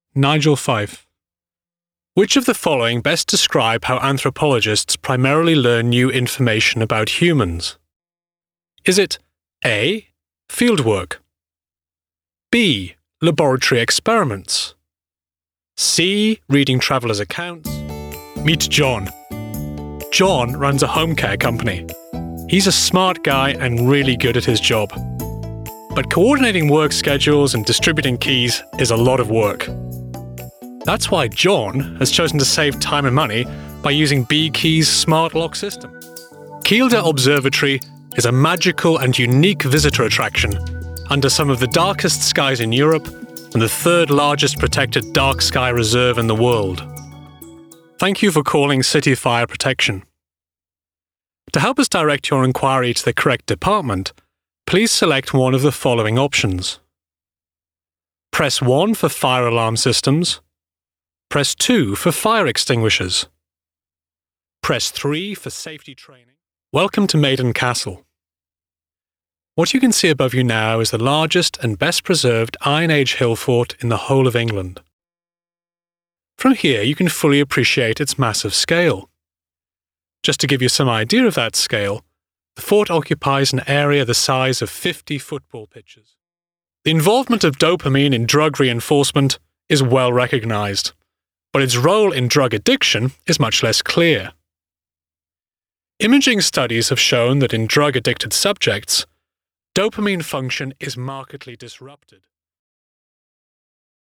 Nigel Fife. Which of the following best describe how anthropologists primarily learn new information about humans? Is it A. Fieldwork, B. Laboratory experiments, C. Reading travellers' accounts? Meet John. John runs a home care company. He's a smart guy and really good at his job. But coordinating work schedules and distributing keys is a lot of work. That's why John has chosen to save time and money by using BKey's smart lock system. Kielder Observatory is a magical and unique visitor attraction under some of the darkest skies in Europe and the third largest protected dark sky reserve in the world. Thank you for calling City Fire Protection. To help us direct your inquiry to the correct department, please select one of the following options. Press 1 for fire alarm systems. Press 2 for fire extinguishers. Press 3 for safety training. Welcome to Maiden Castle. What you can see above you now is the largest and best preserved Iron Age hill fort in the whole of England. From here you can fully appreciate its massive scale. Just to give you some idea of that scale, the fort occupies an area the size of 50 football pitches. The involvement of dopamine in drug reinforcement is well recognised, but its role in drug addiction is much less clear. Imaging studies have shown that in drug-addicted subjects, dopamine function is markedly disrupted.